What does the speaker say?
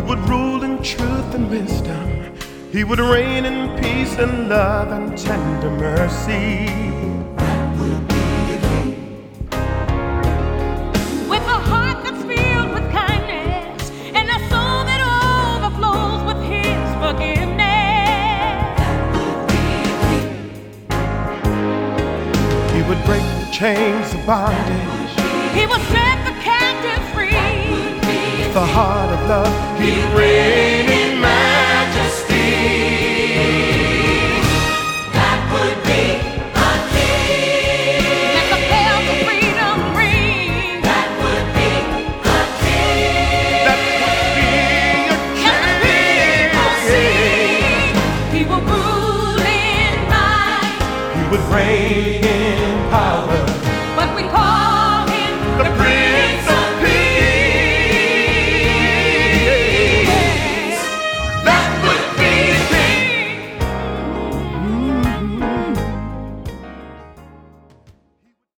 would rule in truth and wisdom. He would reign in peace and love and tender mercy. That would be a king. With a heart that's filled with kindness and a soul that overflows with his forgiveness. That would be a king. He would break the chains of bondage. He would set the captives free. With a heart of love, he'd reign